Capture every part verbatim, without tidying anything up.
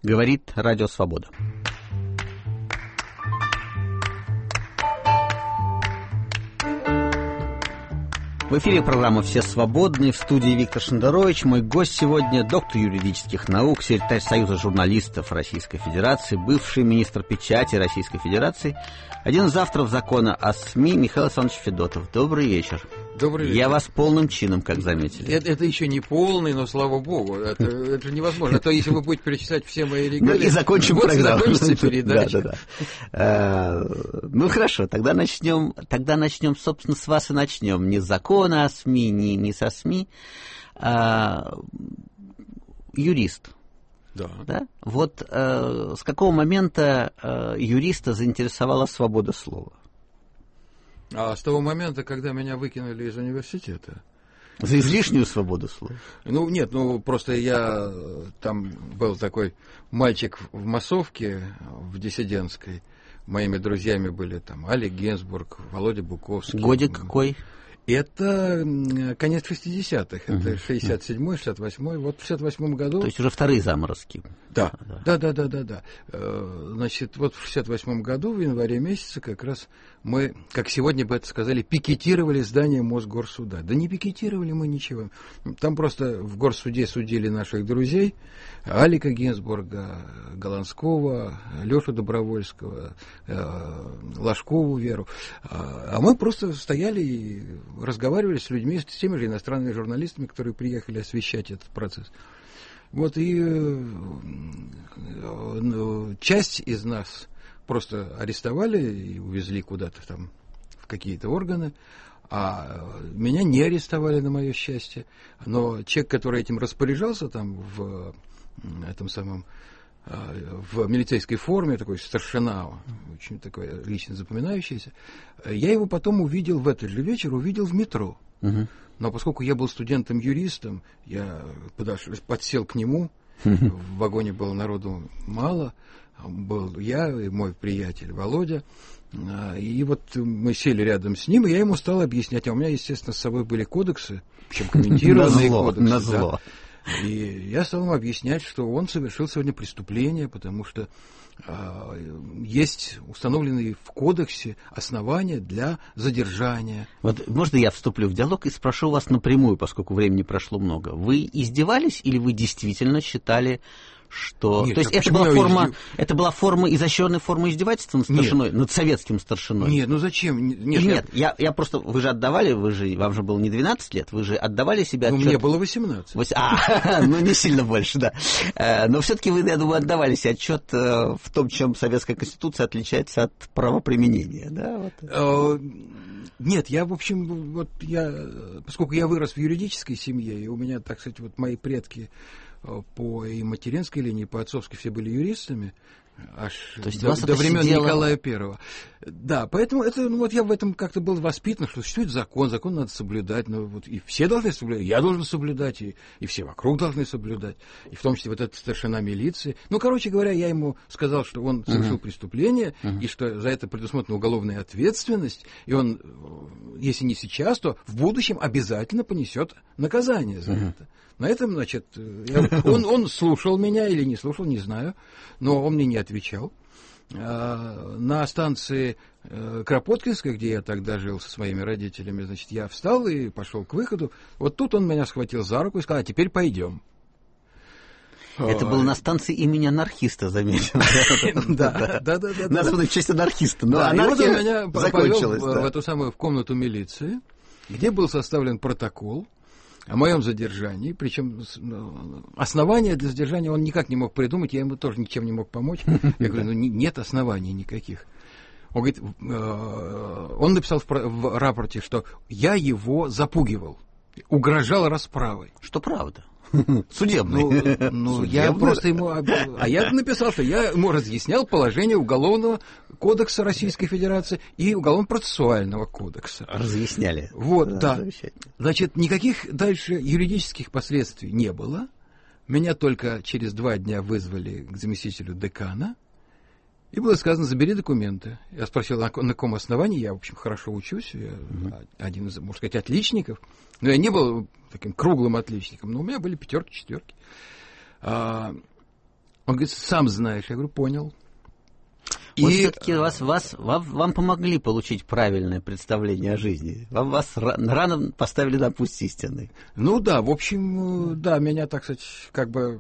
Говорит Радио Свобода. В эфире программа «Все свободны». В студии Виктор Шендерович. Мой гость сегодня — доктор юридических наук, секретарь Союза журналистов Российской Федерации, бывший министр печати Российской Федерации, один из авторов закона о СМИ Михаил Александрович Федотов. Добрый вечер. Добрый вечер. Я вас полным чином, как заметили. Это, это еще не полный, но слава богу. Это, это же невозможно. А то если вы будете перечислять все мои регалии... Ну и закончим вот программу. Закончится передача. Да, да, да. Ну хорошо, тогда начнем, тогда начнем, собственно, с вас и начнем. Не с закона о СМИ, не, не со СМИ. А, юрист. Да. Да? Вот э, с какого момента э, юриста заинтересовала свобода слова? А с того момента, когда меня выкинули из университета. За излишнюю свободу слова? Ну, нет, ну, просто я... Там был такой мальчик в массовке, в диссидентской. Моими друзьями были там Алик Гинзбург, Володя Буковский. Годик какой? Это конец шестидесятых, uh-huh. это шестьдесят седьмой, шестьдесят восьмой. Вот в шестьдесят восьмом году... То есть уже вторые заморозки. Да, да, да, да, да, да. Значит, вот в шестьдесят восьмом году, в январе месяце, как раз мы, как сегодня бы это сказали, пикетировали здание Мосгорсуда. Да не пикетировали мы ничего. Там просто в Горсуде судили наших друзей, Алика Гинзбурга, Голландского, Лешу Добровольского, Ложкову Веру. А мы просто стояли и разговаривали с людьми, с теми же иностранными журналистами, которые приехали освещать этот процесс. Вот и э, часть из нас просто арестовали и увезли куда-то там в какие-то органы, а меня не арестовали, на мое счастье. Но человек, который этим распоряжался там в этом самом в милицейской форме, такой старшина, очень такой лично запоминающийся, я его потом увидел в этот же вечер, увидел в метро. Uh-huh. Но поскольку я был студентом-юристом, я подошел, подсел к нему, uh-huh. в вагоне было народу мало, был я и мой приятель Володя, и вот мы сели рядом с ним, и я ему стал объяснять, а у меня, естественно, с собой были кодексы, причем комментированные кодексы. На зло. И я стал ему объяснять, что он совершил сегодня преступление, потому что э, есть установленные в кодексе основания для задержания. Вот можно я вступлю в диалог и спрошу вас напрямую, поскольку времени прошло много. Вы издевались или вы действительно считали, что... Нет, То есть а это была, форма, издев... это была форма, изощренная форма издевательства над старшиной, нет. над советским старшиной? Нет, ну зачем? Нет, нет, нет я... Я, я просто... Вы же отдавали, вы же, вам же было не двенадцать лет, вы же отдавали себе отчет... Ну, мне было восемнадцать. Вось... А, ну не сильно больше, да. Но все-таки вы, я думаю, отдавали себе отчет в том, чем советская конституция отличается от правоприменения, да? Вот. Нет, я, в общем, вот я... Поскольку я вырос в юридической семье, и у меня, так сказать, вот мои предки... по и материнской линии, по отцовской все были юристами, аж То есть до, до времен сидело... Николая Первого. Да, поэтому это, ну, вот я в этом как-то был воспитан, что существует закон, закон надо соблюдать, ну, вот, и все должны соблюдать, я должен соблюдать, и, и все вокруг должны соблюдать, и в том числе вот этот старшина милиции. Ну, короче говоря, я ему сказал, что он совершил uh-huh. преступление, uh-huh. и что за это предусмотрена уголовная ответственность, и он, если не сейчас, то в будущем обязательно понесет наказание за uh-huh. это. На этом, значит, я, он, он слушал меня или не слушал, не знаю, но он мне не отвечал. А, на станции э, Кропоткинской, где я тогда жил со своими родителями, значит, я встал и пошел к выходу. Вот тут он меня схватил за руку и сказал: а теперь пойдем. Это было на станции имени анархиста, заметил. Да, да, да. Названо в честь анархиста. Но анархия закончилась. В эту самую комнату милиции, где был составлен протокол о моем задержании, причем основания для задержания он никак не мог придумать, я ему тоже ничем не мог помочь. Я говорю, ну нет оснований никаких. Он говорит, он написал в рапорте, что я его запугивал, угрожал расправой. Что правда. Судебный. Ну, ну я просто ему... А я написал, что я ему разъяснял положение Уголовного кодекса Российской Федерации и Уголовно-процессуального кодекса. Разъясняли. Вот, да. да. Значит, никаких дальше юридических последствий не было. Меня только через два дня вызвали к заместителю декана. И было сказано, забери документы. Я спросил, на, на каком основании. Я, в общем, хорошо учусь. Я mm-hmm. один из, можно сказать, отличников. Но я не был таким круглым отличником. Но у меня были пятерки, четверки. А, Он говорит, сам знаешь. Я говорю, понял. Вот и все-таки вас, вас, вам, вам помогли получить правильное представление о жизни. Вам вас рано поставили на путь истины. Ну да, в общем, да, меня, так сказать, как бы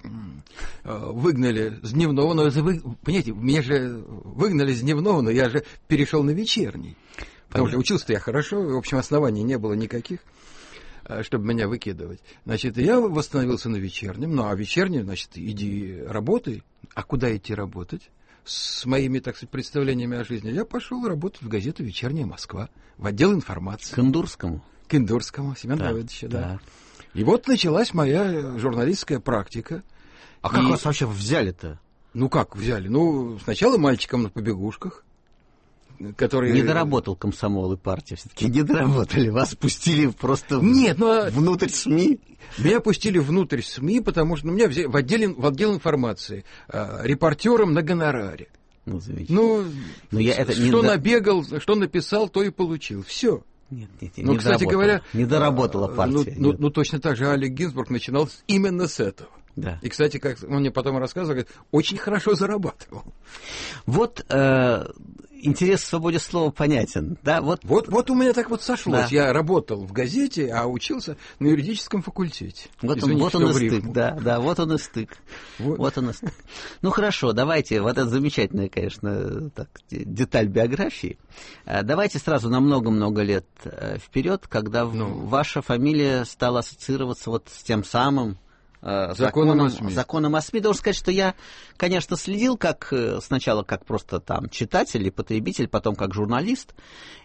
выгнали с дневного, но вы, понимаете, меня же выгнали с дневного, но я же перешел на вечерний. Потому что учился я хорошо, в общем, оснований не было никаких, чтобы меня выкидывать. Значит, я восстановился на вечернем, ну а вечерний, значит, иди работай. А куда идти работать? С моими, так сказать, представлениями о жизни, я пошел работать в газету «Вечерняя Москва», в отдел информации. К Индурскому? К Индурскому, Семен да, Давыдовича, да. да. И вот началась моя журналистская практика. А и... как вас вообще взяли-то? Ну, как взяли? Ну, сначала мальчиком на побегушках, который... Не доработал комсомол и партия, все-таки не доработали, вас пустили просто Нет, но... внутрь СМИ. Меня пустили внутрь СМИ, потому что ну, меня взяли в отдел, в отдел информации э, репортером на гонораре. Ну, замечательно. Ну, но я это что не набегал, что написал, то и получил. Все. Нет, нет, нет, ну, не кстати доработала. говоря... Не доработала партия. Ну, ну, ну, точно так же Алек Гинзбург начинал именно с этого. Да. И, кстати, как он мне потом рассказывал, говорит, очень хорошо зарабатывал. Вот э, интерес к свободе слова понятен. Да? Вот, вот, вот у меня так вот сошлось. Да. Я работал в газете, а учился на юридическом факультете. Вот, Извините, он, вот он и стык. стык. Да, да, вот он и стык. Вот. Вот он и стык. Ну хорошо, давайте, вот это замечательная, конечно, так, деталь биографии. Давайте сразу на много-много лет вперед, когда ну. ваша фамилия стала ассоциироваться вот с тем самым Законом, законом о СМИ. Законом о СМИ. Должен сказать, что я, конечно, следил как сначала как просто там читатель и потребитель, потом как журналист.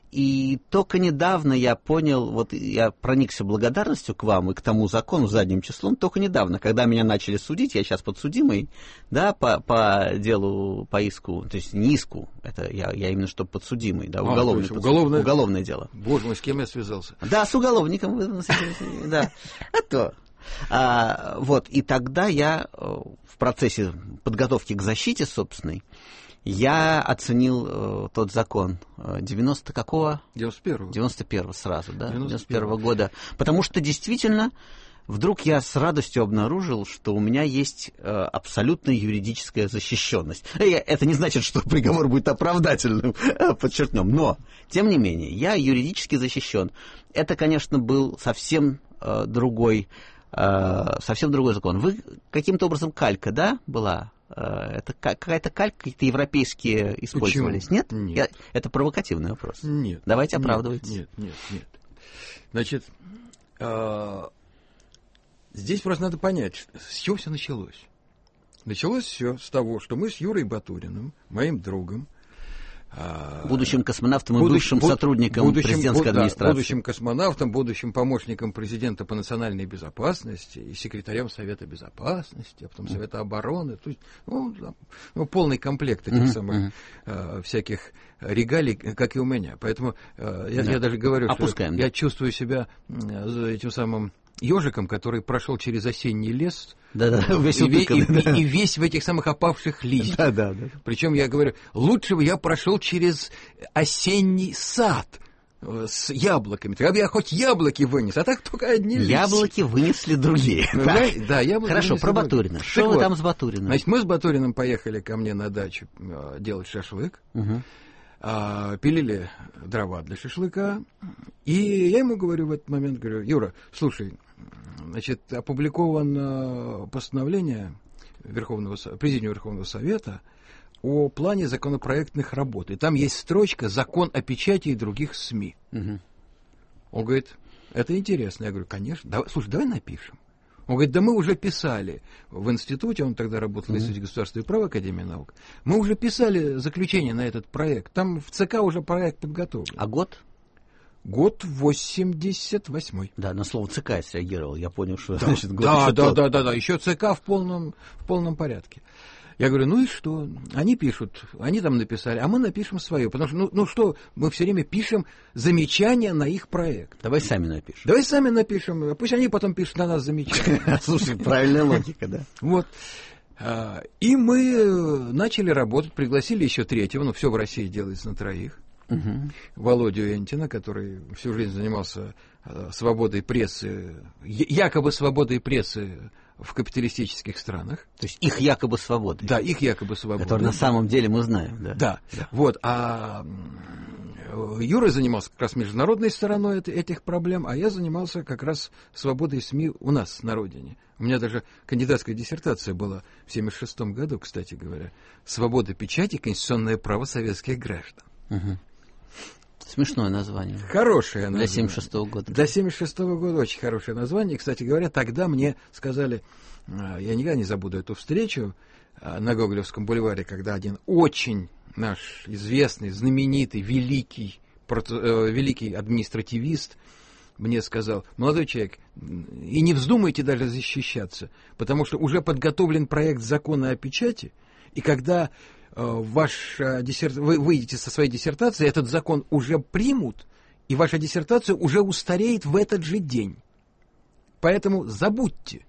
И только недавно я понял, вот я проникся благодарностью к вам и к тому закону задним числом, только недавно, когда меня начали судить, я сейчас подсудимый, да, по, по делу, по иску, то есть не иску, это я, я именно что подсудимый, да, уголовный, а, подсуд, уголовное... уголовное дело. Боже мой, с кем я связался? Да, с уголовником, да, а то... А, вот, и тогда я в процессе подготовки к защите собственной, я оценил э, тот закон девяносто какого? девяносто первого. девяносто первого сразу, да, девяносто первого года. Потому что действительно, вдруг я с радостью обнаружил, что у меня есть э, абсолютная юридическая защищенность. Это не значит, что приговор будет оправдательным, подчеркнем, но, тем не менее, я юридически защищен. Это, конечно, был совсем э, другой совсем другой закон. Вы каким-то образом калька, да, была? Это какая-то калька, какие-то европейские использовались? Почему? Нет? Нет. Я, это провокативный вопрос. Нет. Давайте оправдывайтесь. Нет, нет, нет. Значит, э, здесь просто надо понять, с чего все началось. Началось все с того, что мы с Юрой Батуриным, моим другом, будущим космонавтом и будущим, бывшим сотрудником будущим, президентской да, администрации. Будущим космонавтом, будущим помощником президента по национальной безопасности и секретарем Совета Безопасности, а потом Совета обороны. То есть, ну, ну, полный комплект этих mm-hmm. самых mm-hmm. э, всяких регалий, как и у меня. Поэтому э, я, да. я даже говорю, Опускаем, что да. я чувствую себя э, этим самым ежиком, который прошел через осенний лес, да, да, весь и, утыкан, и, да. и, и весь в этих самых опавших листьях. Да, да, да. Причем я говорю, лучше бы я прошел через осенний сад с яблоками. Тогда бы я хоть яблоки вынес, а так только одни листья. Яблоки вынесли другие. Да, да, яблоки Хорошо, про Батурина. Что вы вот, там с Батуриным? Значит, мы с Батуриным поехали ко мне на дачу делать шашлык. Угу. Пилили дрова для шашлыка. И я ему говорю в этот момент, говорю, Юра, слушай, значит, опубликовано постановление Верховного, Президиума Верховного Совета о плане законопроектных работ. И там есть строчка «Закон о печати и других СМИ». Угу. Он говорит, это интересно. Я говорю, конечно. Давай, слушай, давай напишем. Он говорит, да мы уже писали в институте, он тогда работал в Институте государства и права Академии наук, мы уже писали заключение на этот проект. Там в ЦК уже проект подготовлен. А год? Год восемьдесят восьмой. Да, на слово ЦК я среагировал, я понял, что да, значит год да, еще да, тот. да, да, да, еще ЦК в полном, в полном порядке. Я говорю, ну и что? Они пишут, они там написали, а мы напишем свое. Потому что, ну, ну что, мы все время пишем замечания на их проект. Давай сами напишем. Давай сами напишем, пусть они потом пишут на нас замечания. Слушай, правильная логика, да. Вот. И мы начали работать, пригласили еще третьего, ну все в России делается на троих. угу. Володю Энтина, который всю жизнь занимался свободой прессы, якобы свободой прессы в капиталистических странах. То есть их якобы свободы. Да, их якобы свободы. Которые на самом деле мы знаем. Да, да. да. Вот. А Юра занимался как раз международной стороной этих проблем, а я занимался как раз свободой СМИ у нас на родине. У меня даже кандидатская диссертация была в семьдесят шестом году, кстати говоря. «Свобода печати. Конституционное право советских граждан». Угу. Смешное название. Хорошее название. Для семьдесят шестого года. Для семьдесят шестого года очень хорошее название. Кстати говоря, тогда мне сказали, я никогда не забуду эту встречу на Гоголевском бульваре, когда один очень наш известный, знаменитый, великий, великий административист мне сказал: молодой человек, и не вздумайте даже защищаться, потому что уже подготовлен проект закона о печати, и когда Ваш диссерт... вы выйдете со своей диссертацией, этот закон уже примут, и ваша диссертация уже устареет в этот же день. Поэтому забудьте.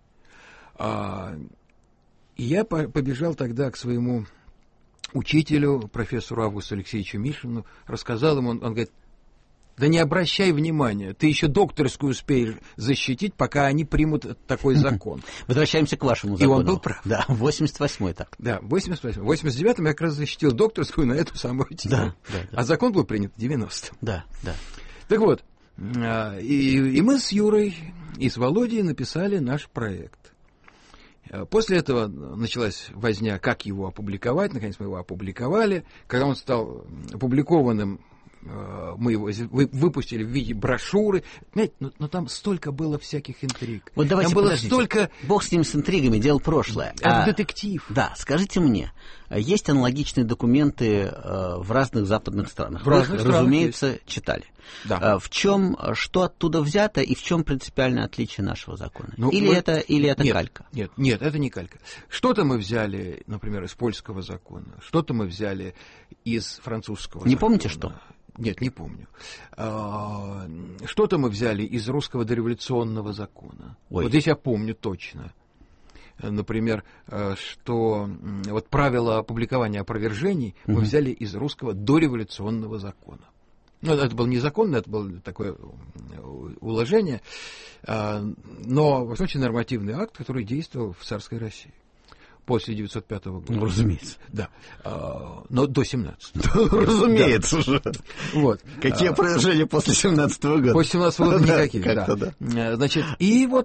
А... И я побежал тогда к своему учителю, профессору Августу Алексеевичу Мишину, рассказал ему, он, он говорит: да не обращай внимания, ты еще докторскую успеешь защитить, пока они примут такой закон. Возвращаемся к вашему закону. И он был прав. Да, восемьдесят восьмой так. Да, восемьдесят восьмой. В восемьдесят девятом я как раз защитил докторскую на эту самую тему. Да, да, да. А закон был принят в девяностом. Да, да. Так вот, и, и мы с Юрой и с Володей написали наш проект. После этого началась возня, как его опубликовать. Наконец мы его опубликовали. Когда он стал опубликованным, мы его выпустили в виде брошюры. Знаете, но, но там столько было всяких интриг. Вот давайте, там было подождите. столько... Бог с ним, с интригами, дело прошлое. Это а, детектив. Да, скажите мне, есть аналогичные документы э, в разных западных странах? В разных Вы, странах разумеется, есть. Читали. Да. А, в чем, что оттуда взято и в чем принципиальное отличие нашего закона? Ну, или, мы... это, или это нет, калька? Нет, нет, это не калька. Что-то мы взяли, например, из польского закона, что-то мы взяли из французского не закона. Помните, что? Нет, не помню. Что-то мы взяли из русского дореволюционного закона. Ой. Вот здесь я помню точно. Например, что вот правила опубликования опровержений угу. мы взяли из русского дореволюционного закона. Ну, это был не закон, это было такое уложение, но, в случае, нормативный акт, который действовал в царской России. После девятьсот пятого года. Ну, разумеется. Да. А, но до семнадцатого. Разумеется же. Вот. Какие опровержения после семнадцатого года? После семнадцатого года никаких, да. да. Значит, и вот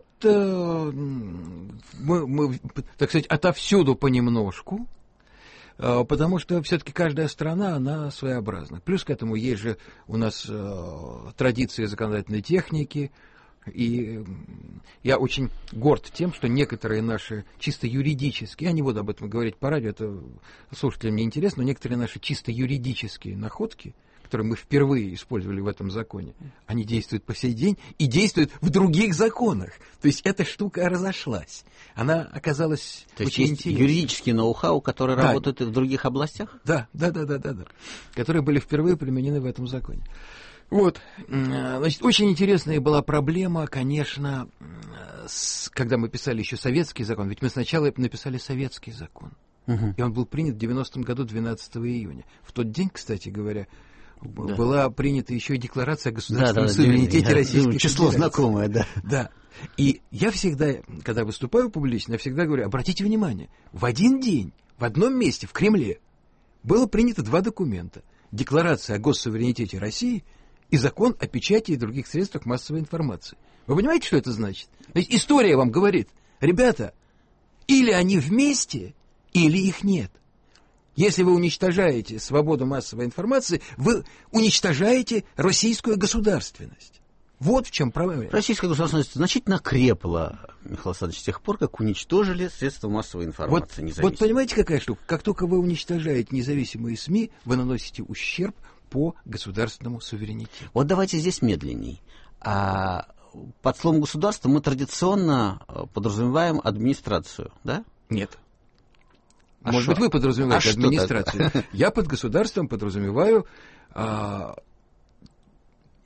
мы, так сказать, отовсюду понемножку, потому что все-таки каждая страна, она своеобразна. Плюс к этому есть же у нас традиции законодательной техники. И я очень горд тем, что некоторые наши чисто юридические, я не буду об этом говорить по радио, это слушателям не интересно, но некоторые наши чисто юридические находки, которые мы впервые использовали в этом законе, они действуют по сей день и действуют в других законах. То есть эта штука разошлась. Она оказалась То есть очень есть интересной. Юридические ноу-хау, которые да. работают и в других областях? Да, да, да, да, да, да, которые были впервые применены в этом законе. Вот, значит, очень интересная была проблема, конечно, с, когда мы писали еще советский закон, ведь мы сначала написали советский закон, угу. и он был принят в девяностом году двенадцатого июня. В тот день, кстати говоря, да. была принята еще и декларация о государственном да, да, суверенитете Российской Федерации. Число знакомое, да. Да. И я всегда, когда выступаю публично, я всегда говорю: обратите внимание, в один день, в одном месте, в Кремле, было принято два документа. Декларация о госсуверенитете России и закон о печати и других средствах массовой информации. Вы понимаете, что это значит? Значит, история вам говорит: ребята, или они вместе, или их нет. Если вы уничтожаете свободу массовой информации, вы уничтожаете российскую государственность. Вот в чем проблема. Российская государственность значительно крепла, Михаил Александрович, с тех пор, как уничтожили средства массовой информации. Вот, вот понимаете, какая штука? Как только вы уничтожаете независимые СМИ, вы наносите ущерб по государственному суверенитету. Вот давайте здесь медленней. А под словом государства мы традиционно подразумеваем администрацию, да? Нет. А Может шо? быть, вы подразумеваете а администрацию. Я под государством подразумеваю а,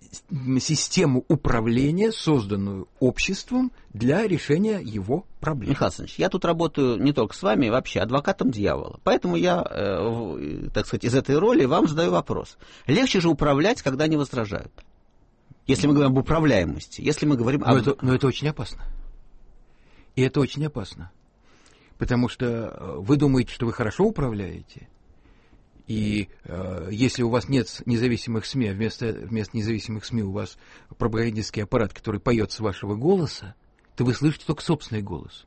систему управления, созданную обществом для решения его проблем. Михаил Александрович, я тут работаю не только с вами, вообще адвокатом дьявола. Поэтому я, э, так сказать, из этой роли вам задаю вопрос. Легче же управлять, когда они возражают. Если мы говорим об управляемости, если мы говорим но об... Это, но это очень опасно. И это очень опасно. Потому что вы думаете, что вы хорошо управляете, и э, если у вас нет независимых СМИ, а вместо, вместо независимых СМИ у вас пропагандистский аппарат, который поет с вашего голоса, то вы слышите только собственный голос.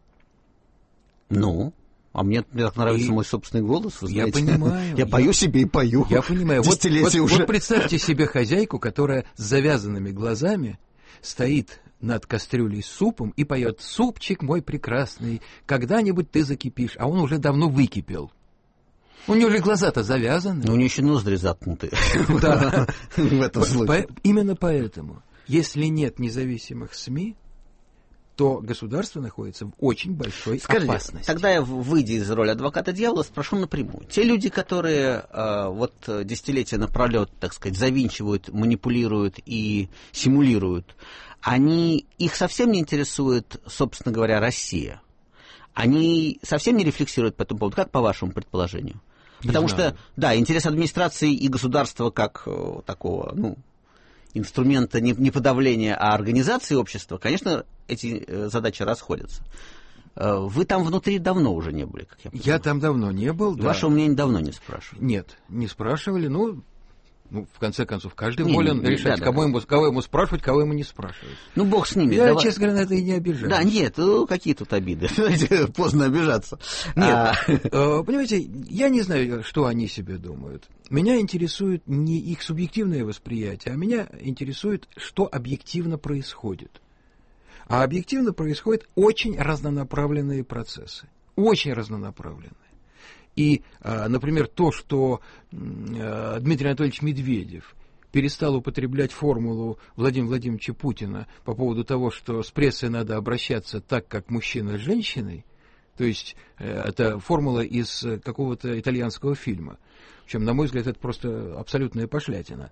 Ну, а мне так нравится и мой собственный голос, вы знаете. Я понимаю. Я пою себе и пою. Я понимаю. Вот, вот, уже. вот представьте себе хозяйку, которая с завязанными глазами стоит над кастрюлей с супом и поет: «Супчик мой прекрасный, когда-нибудь ты закипишь», а он уже давно выкипел. У нее же глаза-то завязаны. Но у нее еще ноздри заткнуты. Да. В этом случае. Именно поэтому, если нет независимых СМИ, то государство находится в очень большой Скажите, опасности. Тогда я, выйдя из роли адвоката дьявола, спрошу напрямую. Те люди, которые э, вот десятилетия напролет, так сказать, завинчивают, манипулируют и симулируют, они, их совсем не интересует, собственно говоря, Россия? Они совсем не рефлексируют по этому поводу? Как по вашему предположению? Не Потому знаю. что, да, интерес администрации и государства как э, такого, ну, инструмента не, не подавления, а организации общества, конечно, эти э, задачи расходятся. Э, вы там внутри давно уже не были, как я понимаю. Я там давно не был. Да. Вашего мнения давно не спрашивали. Нет, не спрашивали. Ну, ну в конце концов, каждый Не, волен не, решать, да, кого, да. Ему, кого ему спрашивать, кого ему не спрашивать. Ну, бог с ними. Я, Давай... честно говоря, на это и не обижаюсь. Да, нет, ну, какие тут обиды. Знаете, поздно обижаться. Нет, А... понимаете, я не знаю, что они себе думают. Меня интересует не их субъективное восприятие, а меня интересует, что объективно происходит. А объективно происходят очень разнонаправленные процессы. Очень разнонаправленные. И, например, то, что Дмитрий Анатольевич Медведев перестал употреблять формулу Владимира Владимировича Путина по поводу того, что с прессой надо обращаться так, как мужчина с женщиной, то есть это формула из какого-то итальянского фильма. Причем, на мой взгляд, это просто абсолютная пошлятина.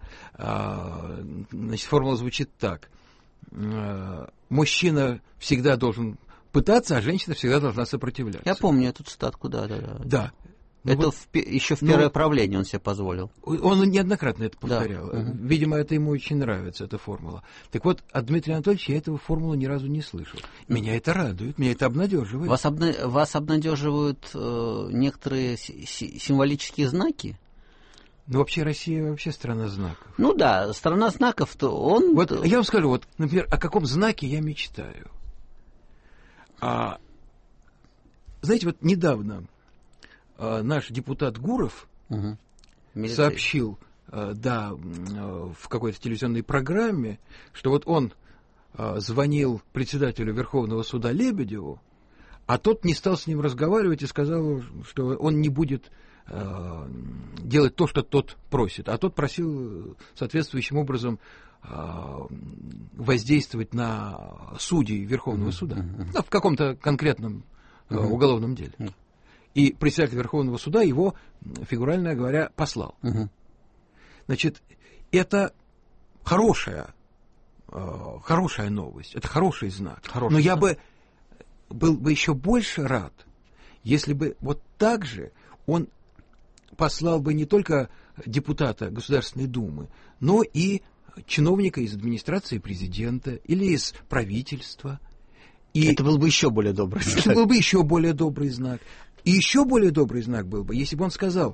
Значит, формула звучит так. Мужчина всегда должен пытаться, а женщина всегда должна сопротивляться. Я помню эту цитатку, да, да, да. Да. Это вот, в, еще в первое ну, правление он себе позволил. Он неоднократно это повторял. Да. Угу. Видимо, это ему очень нравится, эта формула. Так вот, от Дмитрия Анатольевича я эту формулу ни разу не слышал. Меня это радует, меня это обнадеживает. Вас, обна... Вас обнадеживают э, некоторые си- символические знаки? Ну, вообще, Россия вообще страна знаков. Ну да, страна знаков, то он... Вот я вам скажу, вот, например, о каком знаке я мечтаю. А, знаете, вот недавно а, наш депутат Гуров угу. сообщил, а, да, в какой-то телевизионной программе, что вот он а, звонил председателю Верховного суда Лебедеву, а тот не стал с ним разговаривать и сказал, что он не будет а, делать то, что тот просит. А тот просил соответствующим образом воздействовать на судей Верховного uh-huh, суда uh-huh. Ну, в каком-то конкретном uh-huh. уголовном деле. Uh-huh. И председатель Верховного суда его, фигурально говоря, послал. Uh-huh. Значит, это хорошая, хорошая новость, это хороший знак. Хороший Но знак. Я бы был бы еще больше рад, если бы вот так же он послал бы не только депутата Государственной Думы, но и чиновника из администрации президента или из правительства. И это был бы еще более добрый знак. Это был бы еще более добрый знак. И еще более добрый знак был бы, если бы он сказал: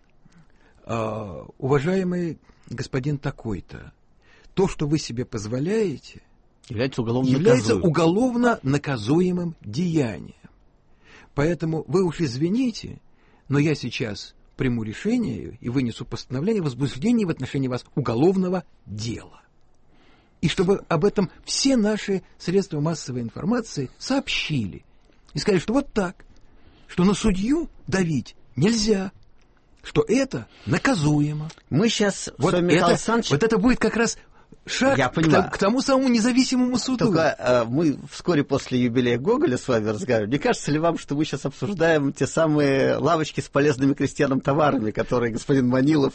уважаемый господин такой-то, то, что вы себе позволяете, является уголовно, является наказуем. уголовно наказуемым деянием. Поэтому вы уж извините, но я сейчас приму решение и вынесу постановление о возбуждении в отношении вас уголовного дела. И чтобы об этом все наши средства массовой информации сообщили. И сказали, что вот так, что на судью давить нельзя, что это наказуемо. Мы сейчас вот с вами, Михаил это, Александрович... Вот это будет как раз шаг Я к, понимаю. к тому самому независимому суду. Только э, мы вскоре после юбилея Гоголя с вами разговариваем. Не кажется ли вам, что мы сейчас обсуждаем те самые лавочки с полезными крестьянам товарами, которые господин Манилов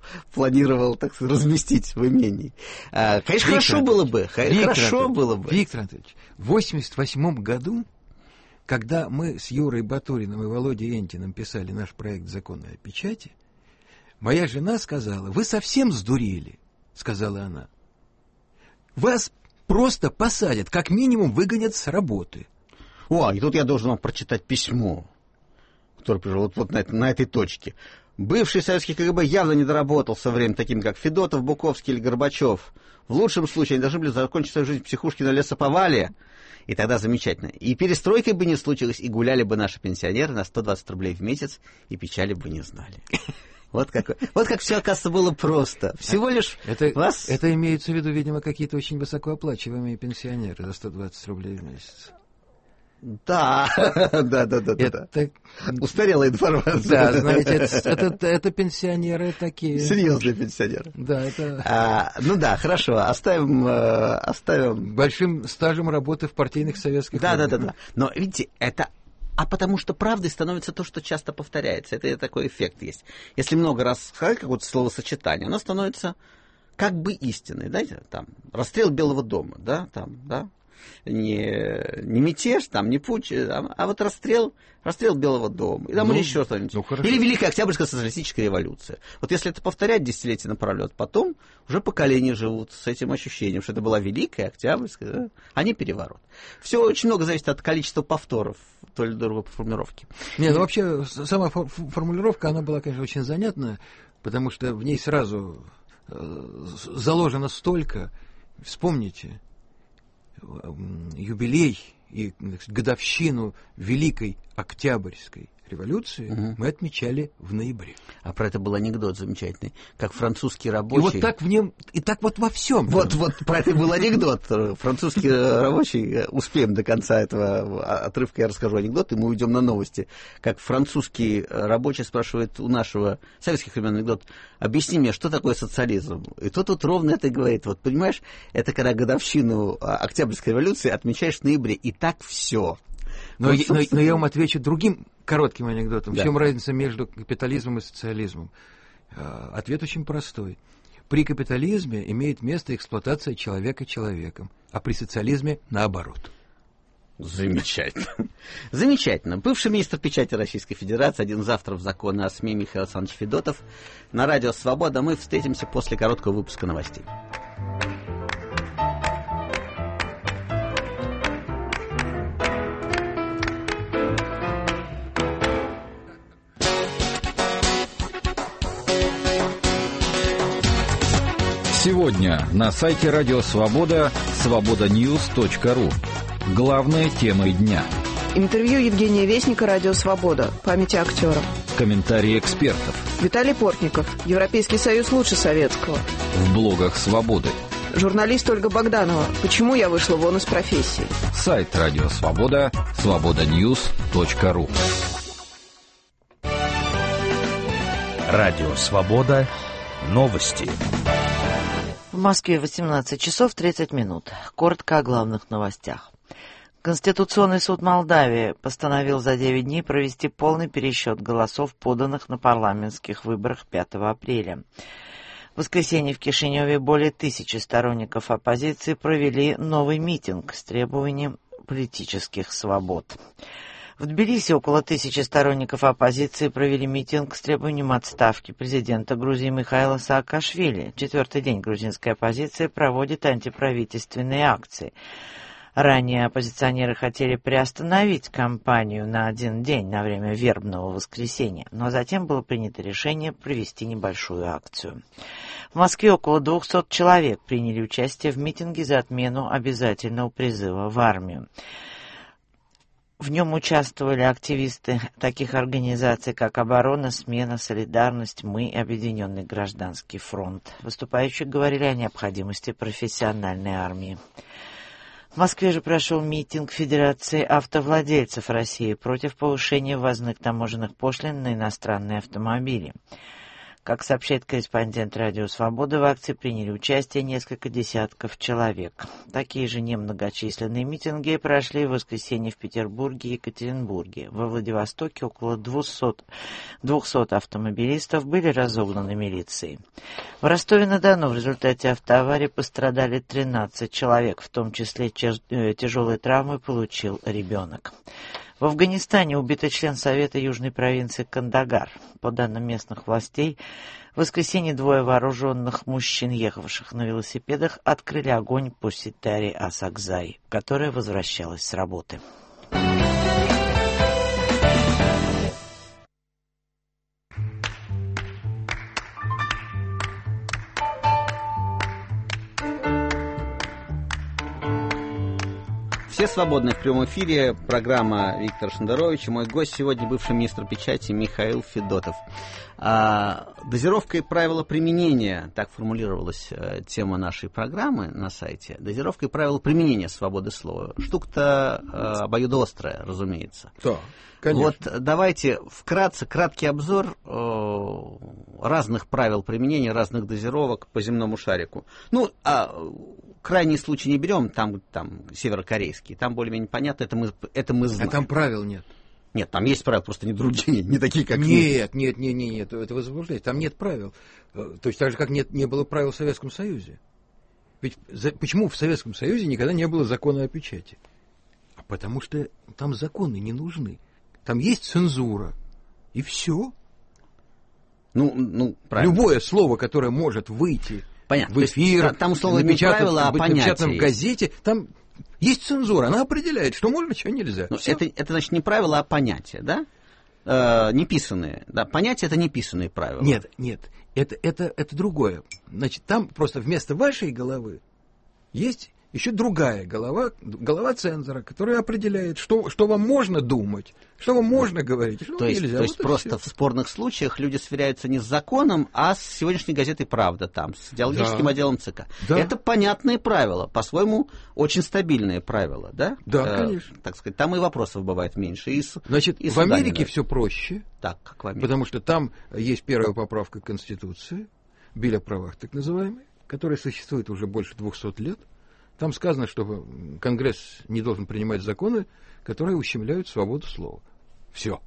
планировал, так сказать, разместить в имении. А, конечно, Виктор хорошо было бы. Виктор хорошо Анатольевич, было бы. Виктор Анатольевич, в восемьдесят восьмом году, когда мы с Юрой Батуриным и Володей Энтиным писали наш проект закона о печати, моя жена сказала: «Вы совсем сдурели», — сказала она. «Вас просто посадят, как минимум выгонят с работы». О, и тут я должен вам прочитать письмо, которое пришло вот, вот на, на этой точке. Бывший советский КГБ явно не доработал со временем таким, как Федотов, Буковский или Горбачев. В лучшем случае они должны были закончить свою жизнь в психушке на лесоповале. И тогда замечательно. И перестройкой бы не случилось, и гуляли бы наши пенсионеры на сто двадцать рублей в месяц, и печали бы не знали. Вот как, вот как все, оказывается, было просто. Всего лишь это, вас... Это имеются в виду, видимо, какие-то очень высокооплачиваемые пенсионеры за сто двадцать рублей в месяц. Да, да, да, да, это... да. Устарелая информация. Да, знаете, это, это, это пенсионеры такие. Серьезные пенсионеры. Да, это... А, ну да, хорошо, оставим... оставим... Большим стажем работы в партийных советских Да, органах. да, да, да. Но, видите, это... А потому что правдой становится то, что часто повторяется. Это такой эффект есть. Если много раз сказать какое-то словосочетание, оно становится как бы истиной. Знаете, там, расстрел Белого дома, да, там, да. Не, не мятеж, там, не путч, а, а вот расстрел, расстрел Белого дома, и там, ну, или еще что-нибудь. Ну, или Великая Октябрьская социалистическая революция. Вот если это повторять десятилетия напролет, потом уже поколения живут с этим ощущением, что это была Великая Октябрьская, да, а не переворот. Все очень много зависит от количества повторов той или другой формулировки. Не, ну вообще сама формулировка, она была, конечно, очень занятная, потому что в ней сразу э, заложено столько. Вспомните юбилей и годовщину Великой Октябрьской революции угу. мы отмечали в ноябре. А про это был анекдот замечательный, как французский рабочий... И вот так в нем, и так вот во всем. Вот, вот про это был анекдот. Французский рабочий, успеем до конца этого отрывка, я расскажу анекдот, и мы уйдем на новости. Как французский рабочий спрашивает у нашего советских времен анекдот: объясни мне, что такое социализм? И тот вот ровно это говорит. Вот понимаешь, это когда годовщину Октябрьской революции отмечаешь в ноябре, и так все. Но, вот, но, но я вам отвечу другим коротким анекдотом. Да. В чем разница между капитализмом и социализмом? Ответ очень простой. При капитализме имеет место эксплуатация человека человеком, а при социализме наоборот. Замечательно. Замечательно. Бывший министр печати Российской Федерации, один из авторов закона о СМИ Михаил Александрович Федотов. На радио «Свобода». Мы встретимся после короткого выпуска новостей. Сегодня на сайте Радио Свобода свобода ньюс точка ру. Главная тема дня. Интервью Евгения Вестника, Радио Свобода. Памяти актера. Комментарии экспертов. Виталий Портников. Европейский Союз лучше советского. В блогах Свободы. Журналист Ольга Богданова. Почему я вышла вон из профессии. Сайт Радио Свобода свобода ньюс точка ру. Радио Свобода. Новости. В Москве восемнадцать часов тридцать минут. Коротко о главных новостях. Конституционный суд Молдавии постановил за девять дней провести полный пересчет голосов, поданных на парламентских выборах пятого апреля. В воскресенье в Кишиневе более тысячи сторонников оппозиции провели новый митинг с требованием политических свобод. В Тбилиси около тысячи сторонников оппозиции провели митинг с требованием отставки президента Грузии Михаила Саакашвили. Четвертый день грузинская оппозиция проводит антиправительственные акции. Ранее оппозиционеры хотели приостановить кампанию на один день на время вербного воскресенья, но затем было принято решение провести небольшую акцию. В Москве около двухсот человек приняли участие в митинге за отмену обязательного призыва в армию. В нем участвовали активисты таких организаций, как «Оборона», «Смена», «Солидарность», «Мы» и «Объединенный гражданский фронт». Выступающие говорили о необходимости профессиональной армии. В Москве же прошел митинг Федерации автовладельцев России против повышения ввозных таможенных пошлин на иностранные автомобили. Как сообщает корреспондент «Радио Свобода», в акции приняли участие несколько десятков человек. Такие же немногочисленные митинги прошли в воскресенье в Петербурге и Екатеринбурге. Во Владивостоке около двухсот, двухсот автомобилистов были разогнаны милицией. В Ростове-на-Дону в результате автоаварии пострадали тринадцать человек, в том числе тяжелые травмы получил ребенок. В Афганистане убит член Совета Южной провинции Кандагар. По данным местных властей, в воскресенье двое вооруженных мужчин, ехавших на велосипедах, открыли огонь по Ситаре Асакзай, которая возвращалась с работы. Все свободны в прямом эфире. Программа Виктора Шендеровича. Мой гость сегодня бывший министр печати Михаил Федотов. А, дозировка и правила применения, так формулировалась а, тема нашей программы на сайте. Дозировка и правила применения свободы слова. Штука-то а, обоюдоострая, разумеется. Да, конечно. Вот давайте вкратце, краткий обзор э, разных правил применения, разных дозировок по земному шарику. Ну, а крайний случай не берем, там, там северокорейский, там более-менее понятно, это мы, это мы знаем. А там правил нет. Нет, там есть правила, просто не другие, не такие, как Нет, нет, нет, нет, нет, это вы заблуждаетесь. Там нет правил. То есть так же, как нет, не было правил в Советском Союзе. Ведь за, почему в Советском Союзе никогда не было закона о печати? А потому что там законы не нужны. Там есть цензура. И все. Ну, ну, правильно. Любое слово, которое может выйти Понятно. в эфир, есть, там условно не правила, а понятия. В напечатанном газете, там есть цензура, она определяет, что можно, что нельзя. Это, это значит не правила, а понятия, да? Э, неписанные. Да, понятия — это неписанные правила. Нет, нет, это, это, это другое. Значит, там просто вместо вашей головы есть еще другая голова, голова цензора, которая определяет, что, что вам можно думать, что вам можно говорить, что то есть, нельзя. То есть вот просто в спорных случаях люди сверяются не с законом, а с сегодняшней газетой «Правда», там, с идеологическим да. отделом ЦК. Да. Это понятные правила, по-своему очень стабильные правила, да? Да, э, конечно. Так сказать, там и вопросов бывает меньше. И, Значит, и в Америке все проще, так, как в Америке. Потому что там есть первая поправка к Конституции, Биль о правах так называемый, которая существует уже больше двухсот лет. Там сказано, что Конгресс не должен принимать законы, которые ущемляют свободу слова. Все.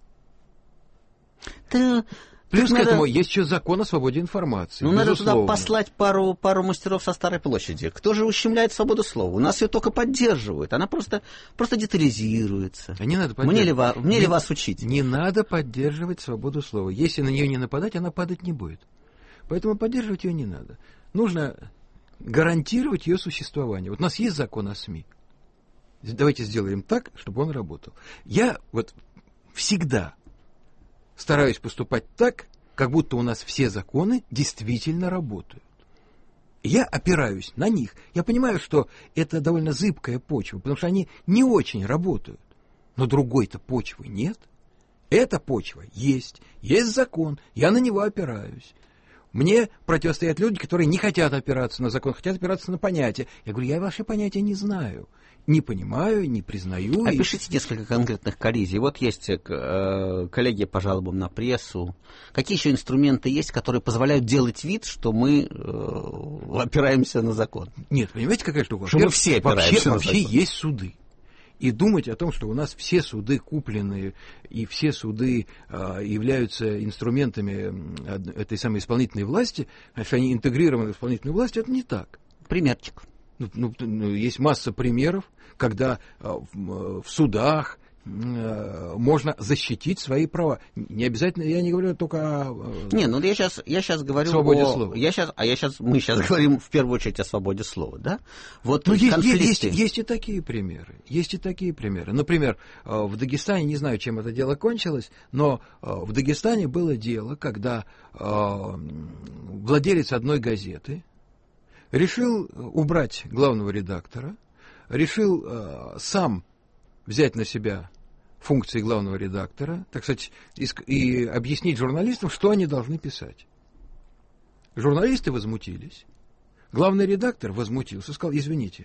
Ты... Плюс Тут к надо... этому есть еще закон о свободе информации. Ну, надо туда безусловно. послать пару, пару мастеров со Старой площади. Кто же ущемляет свободу слова? У нас ее только поддерживают. Она просто, просто детализируется. А не надо мне ли, ва... мне не, ли вас учить? Не надо поддерживать свободу слова. Если на нее не нападать, она падать не будет. Поэтому поддерживать ее не надо. Нужно гарантировать ее существование. Вот у нас есть закон о СМИ. Давайте сделаем так, чтобы он работал. Я вот всегда стараюсь поступать так, как будто у нас все законы действительно работают. Я опираюсь на них. Я понимаю, что это довольно зыбкая почва, потому что они не очень работают. Но другой-то почвы нет. Эта почва есть. Есть закон. Я на него опираюсь. Мне противостоят люди, которые не хотят опираться на закон, хотят опираться на понятия. Я говорю, я ваши понятия не знаю. Не понимаю, не признаю. Опишите и... несколько конкретных коллизий. Вот есть э, коллегия по жалобам на прессу. Какие еще инструменты есть, которые позволяют делать вид, что мы э, опираемся на закон? Нет, понимаете, какая штука? Что мы все опираемся вообще, на вообще закон. есть суды. И думать о том, что у нас все суды купленные, и все суды э, являются инструментами этой самой исполнительной власти, что они интегрированы в исполнительную власть, это не так. Примерчик. Ну, ну, есть масса примеров, когда э, в, в судах э, можно защитить свои права. Не обязательно, я не говорю только о... Э, не, ну я сейчас, я сейчас говорю свободе о... слова. Я сейчас, а я сейчас, мы сейчас говорим в первую очередь о свободе слова, да? Вот ну, есть, конфликты... есть, есть и такие примеры. Есть и такие примеры. Например, в Дагестане, не знаю, чем это дело кончилось, но в Дагестане было дело, когда владелец одной газеты решил убрать главного редактора, решил э, сам взять на себя функции главного редактора, так сказать, и, и объяснить журналистам, что они должны писать. Журналисты возмутились. Главный редактор возмутился, сказал, извините,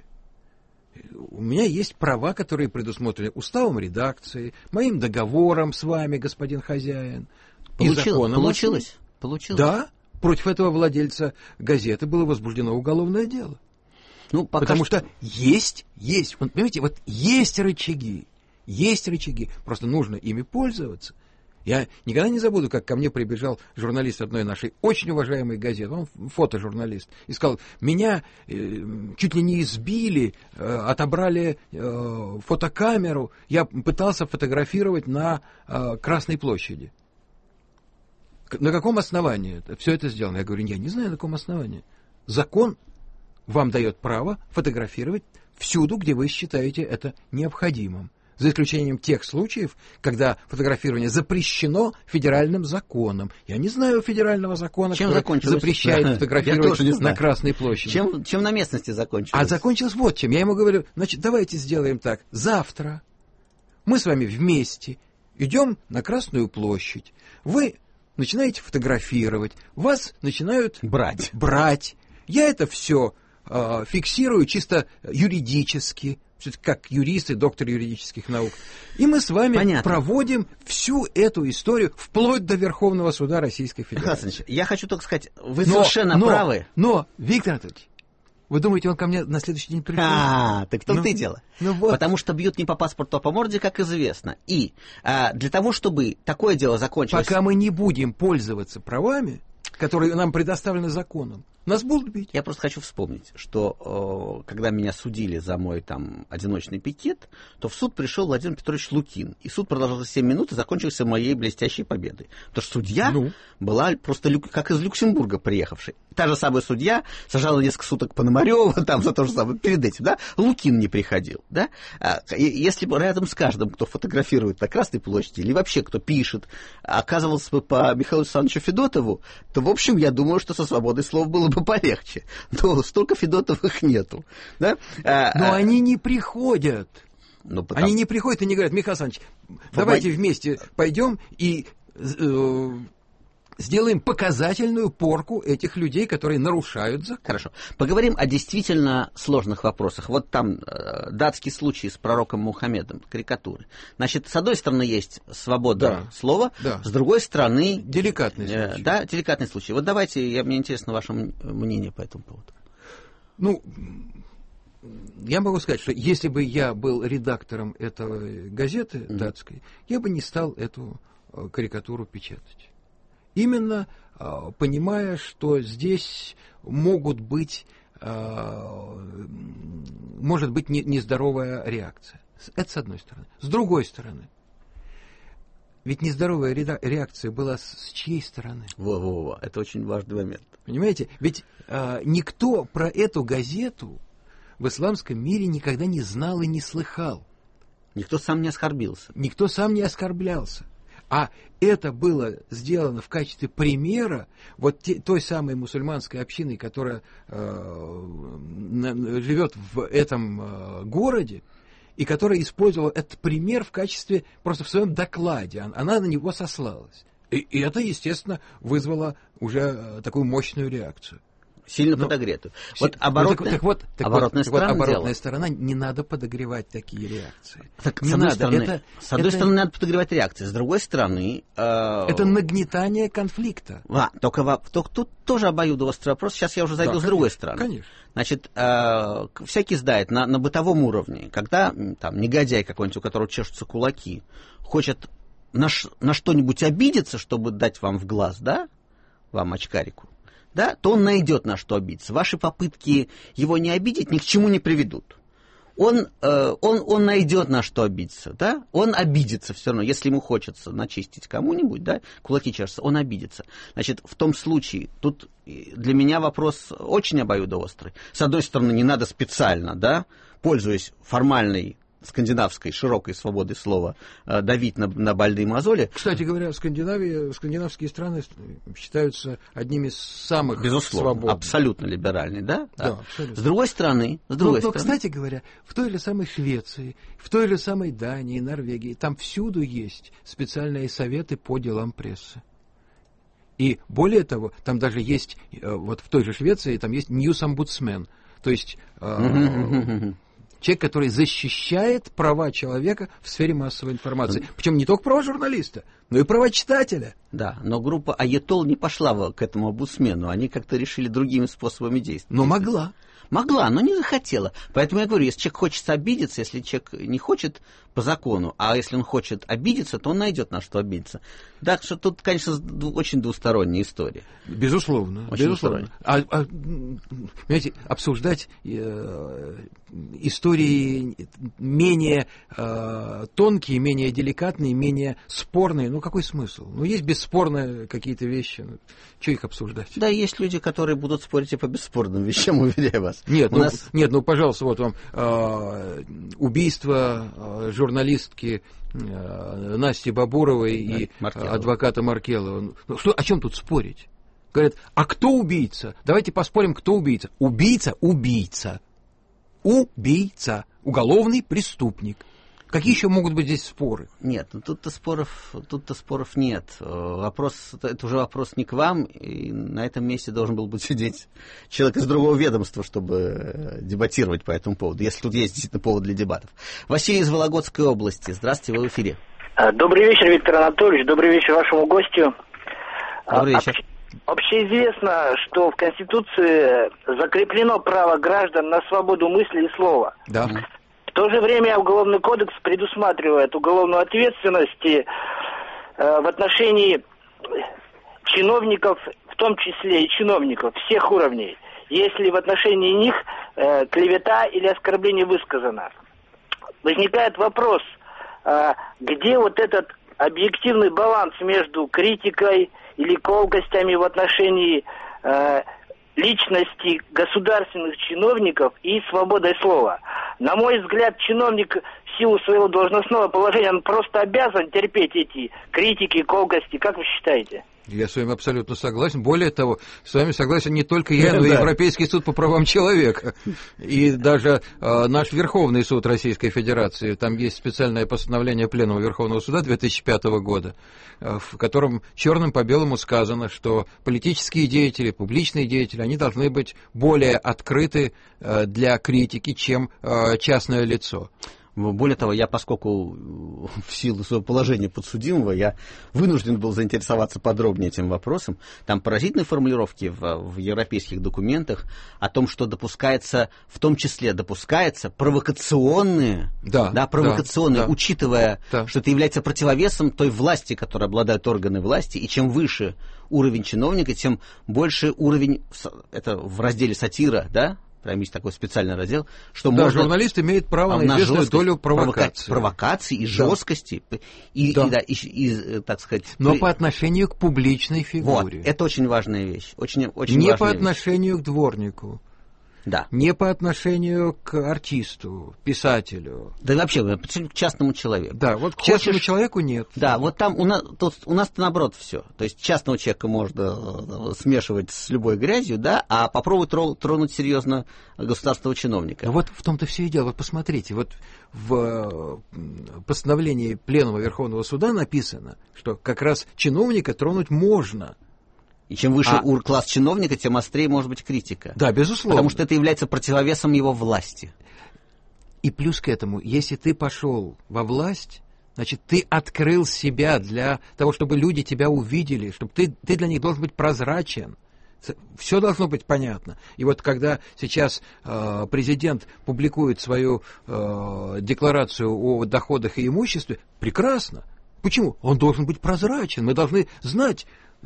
у меня есть права, которые предусмотрены уставом редакции, моим договором с вами, господин хозяин. Получилось? Получилось? Получилось? Да. против этого владельца газеты было возбуждено уголовное дело. Ну, пока Потому что... что есть, есть, вот, понимаете, вот есть рычаги, есть рычаги, просто нужно ими пользоваться. Я никогда не забуду, как ко мне прибежал журналист одной нашей очень уважаемой газеты, он фотожурналист, и сказал, меня э, чуть ли не избили, э, отобрали э, фотокамеру, я пытался фотографировать на э, Красной площади. На каком основании это, все это сделано? Я говорю, я не знаю, на каком основании. Закон вам дает право фотографировать всюду, где вы считаете это необходимым. За исключением тех случаев, когда фотографирование запрещено федеральным законом. Я не знаю федерального закона, Чем который запрещает фотографировать на Красной площади. Чем, чем на местности закончилось? А закончилось вот чем. Я ему говорю, значит, давайте сделаем так. Завтра мы с вами вместе идем на Красную площадь. Вы начинаете фотографировать, вас начинают брать. брать. Я это все э, фиксирую чисто юридически. Все-таки как юристы, доктор юридических наук. И мы с вами Понятно. проводим всю эту историю вплоть до Верховного суда Российской Федерации. Александр, я хочу только сказать, вы но, совершенно но, правы. Но, Виктор Анатольевич, вы думаете, он ко мне на следующий день приходит? А, так в том-то ну, и дело. Ну вот. Потому что бьют не по паспорту, а по морде, как известно. И а, для того, чтобы такое дело закончилось... Пока мы не будем пользоваться правами, которые нам предоставлены законом, нас будут бить. Я просто хочу вспомнить, что э, когда меня судили за мой там одиночный пикет, то в суд пришел Владимир Петрович Лукин. И суд продолжался семь минут и закончился моей блестящей победой. Потому что судья ну. была просто люк, как из Люксембурга приехавший. Та же самая судья сажала несколько суток Пономарева там за то же самое. Перед этим, да, Лукин не приходил. Да? А, если бы рядом с каждым, кто фотографирует на Красной площади, или вообще кто пишет, оказывался бы по Михаилу Александровичу Федотову, то, в общем, я думаю, что со свободой слова было бы полегче. Но столько Федотовых нету. Да? А, Но а... они не приходят. Ну, потому... Они не приходят и не говорят, Михаил Александрович, давайте вместе пойдем и э, сделаем показательную порку этих людей, которые нарушают закон. Хорошо. Поговорим о действительно сложных вопросах. Вот там э, датский случай с пророком Мухаммедом, карикатуры. Значит, с одной стороны есть свобода да. слова, да. с другой стороны... Деликатный случай. Э, да, деликатный случай. Вот давайте, я, мне интересно ваше мнение по этому поводу. Ну, я могу сказать, что если бы я был редактором этой газеты mm-hmm. датской, я бы не стал эту э, карикатуру печатать. Именно э, понимая, что здесь могут быть, э, может быть не, нездоровая реакция. Это с одной стороны. С другой стороны, ведь нездоровая реакция была с, с чьей стороны? Во-во-во, это очень важный момент. Понимаете? Ведь э, никто про эту газету в исламском мире никогда не знал и не слыхал. Никто сам не оскорбился. Никто сам не оскорблялся. А это было сделано в качестве примера вот те, той самой мусульманской общины, которая э, на, живет в этом э, городе, и которая использовала этот пример в качестве, просто в своем докладе. Она на него сослалась. И, и это, естественно, вызвало уже э, такую мощную реакцию. Сильно Но, подогретую. Си... Вот оборотная, так, так вот, так оборотная, вот, сторона, вот, оборотная дела. сторона, не надо подогревать такие реакции. Так, не с одной надо. стороны, это, с одной это... стороны, надо подогревать реакции, с другой стороны... Э... Это нагнетание конфликта. А, только, во... только тут тоже обоюдоострый вопрос. Сейчас я уже зайду да, с конечно, другой стороны. Конечно. Значит, э, всякий знает на, на бытовом уровне, когда там негодяй какой-нибудь, у которого чешутся кулаки, хочет на, ш... на что-нибудь обидеться, чтобы дать вам в глаз, да, вам очкарику, да, то он найдет на что обидеться. Ваши попытки его не обидеть ни к чему не приведут. Он, э, он, он найдет на что обидеться, да, он обидится все равно, если ему хочется начистить кому-нибудь, да, кулаки чешутся, он обидится. Значит, в том случае, тут для меня вопрос очень обоюдоострый. С одной стороны, не надо специально, да, пользуясь формальной скандинавской широкой свободой слова, э, давить на, на больные мозоли. Кстати говоря, в Скандинавии, скандинавские страны считаются одними из самых безусловно, свободных. Абсолютно либеральные, да? Да, да. абсолютно. С другой стороны, с другой но, но, стороны... кстати говоря, в той или самой Швеции, в той или самой Дании, Норвегии, там всюду есть специальные советы по делам прессы. И более того, там даже есть, вот в той же Швеции, там есть News Ombudsman, то есть... человек, который защищает права человека в сфере массовой информации. Причем не только права журналиста, но и права читателя. Да, но группа Аятол не пошла к этому омбудсмену, они как-то решили другими способами действовать. Но могла. Могла, но не захотела. Поэтому я говорю, если человек хочет обидеться, если человек не хочет по закону, а если он хочет обидеться, то он найдет на что обидеться. Так что тут, конечно, очень двусторонняя история. Безусловно. Очень безусловно. А, а, понимаете, обсуждать э, истории менее э, тонкие, менее деликатные, менее спорные, ну какой смысл? Ну есть бесспорные какие-то вещи, ну, что их обсуждать? Да, есть люди, которые будут спорить и по бесспорным вещам, уверяю вас. Нет, У ну, нас... нет, ну, пожалуйста, вот вам э, убийство э, журналистки э, Насти Бабуровой да, и Маркелова. Адвоката Маркелова. Ну, что, о чем тут спорить? Говорят, а кто убийца? Давайте поспорим, кто убийца. Убийца – убийца. Убийца. Уголовный преступник. Какие еще могут быть здесь споры? Нет, ну тут-то споров, тут-то споров нет. Вопрос, это уже вопрос не к вам, и на этом месте должен был бы сидеть человек из другого ведомства, чтобы дебатировать по этому поводу, если тут есть действительно повод для дебатов. Василий из Вологодской области. Здравствуйте, вы в эфире. Добрый вечер, Виктор Анатольевич. Добрый вечер вашему гостю. Добрый вечер. Общеизвестно, что в Конституции закреплено право граждан на свободу мысли и слова. Да. В то же время Уголовный кодекс предусматривает уголовную ответственность э, в отношении чиновников, в том числе и чиновников всех уровней, если в отношении них э, клевета или оскорбление высказано. Возникает вопрос, э, где вот этот объективный баланс между критикой или колкостями в отношении э, личности государственных чиновников и свободой слова. На мой взгляд, чиновник в силу своего должностного положения, он просто обязан терпеть эти критики, колкости. Как вы считаете? Я с вами абсолютно согласен. Более того, с вами согласен не только я, но и Европейский суд по правам человека. И даже э, наш Верховный суд Российской Федерации. Там есть специальное постановление Пленума Верховного суда две тысячи пятого года, э, в котором черным по белому сказано, что политические деятели, публичные деятели, они должны быть более открыты э, для критики, чем э, частное лицо. Более того, я, поскольку в силу своего положения подсудимого, я вынужден был заинтересоваться подробнее этим вопросом. Там поразительные формулировки в, в европейских документах о том, что допускается, в том числе допускается провокационные, да, да, провокационные, да, учитывая, да. что это является противовесом той власти, которой обладают органы власти, и чем выше уровень чиновника, тем больше уровень, это в разделе сатира, да, прям есть такой специальный раздел, что да, можно... журналист имеет право на, на известную долю провокации. Провокации и да. жесткости, и, да. и, да, и, и, так сказать... Но при... по отношению к публичной фигуре. Вот, это очень важная вещь. Очень, очень Не важная по вещь. отношению к дворнику. Да. Не по отношению к артисту, писателю. Да и вообще, к частному человеку. Да, вот к Хочешь... частному человеку нет. Да, вот там у нас, тут, у нас-то наоборот все. То есть частного человека можно смешивать с любой грязью, да, а попробуй тронуть серьезно государственного чиновника. Но вот в том-то все и дело. Вот посмотрите, вот в постановлении Пленума Верховного суда написано, что как раз чиновника тронуть можно. И чем выше а... ур-класс чиновника, тем острее может быть критика. Да, безусловно. Потому что это является противовесом его власти. И плюс к этому, если ты пошел во власть, значит, ты открыл себя для того, чтобы люди тебя увидели, чтобы ты, ты для них должен быть прозрачен. Все должно быть понятно. И вот когда сейчас э, президент публикует свою э, декларацию о доходах и имуществе, прекрасно. Почему? Он должен быть прозрачен. Мы должны знать